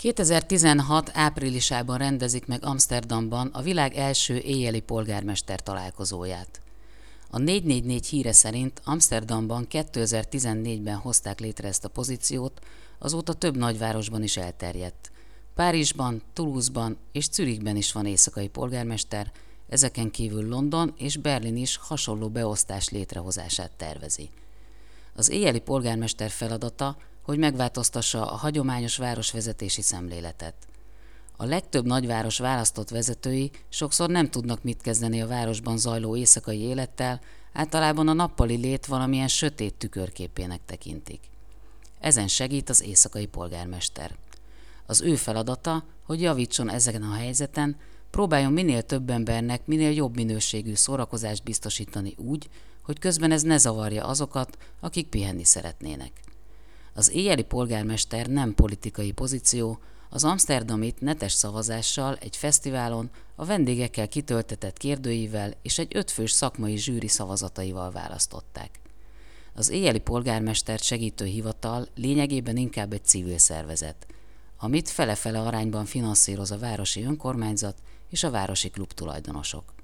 2016 áprilisában rendezik meg Amszterdamban a világ első éjjeli polgármester találkozóját. A 444 híre szerint Amszterdamban 2014-ben hozták létre ezt a pozíciót, azóta több nagyvárosban is elterjedt. Párizsban, Toulouse-ban és Zürichben is van éjszakai polgármester, ezeken kívül London és Berlin is hasonló beosztás létrehozását tervezi. Az éjjeli polgármester feladata, hogy megváltoztassa a hagyományos városvezetési szemléletet. A legtöbb nagyváros választott vezetői sokszor nem tudnak mit kezdeni a városban zajló éjszakai élettel, általában a nappali lét valamilyen sötét tükörképének tekintik. Ezen segít az éjszakai polgármester. Az ő feladata, hogy javítson ezeken a helyzeten, próbáljon minél több embernek minél jobb minőségű szórakozást biztosítani úgy, hogy közben ez ne zavarja azokat, akik pihenni szeretnének. Az éjjeli polgármester nem politikai pozíció, az amszterdamit netes szavazással egy fesztiválon a vendégekkel kitöltetett kérdőível és egy 5 fős szakmai zsűri szavazataival választották. Az éjjeli polgármestert segítő hivatal lényegében inkább egy civil szervezet, amit fele-fele arányban finanszíroz a városi önkormányzat és a városi klub tulajdonosok.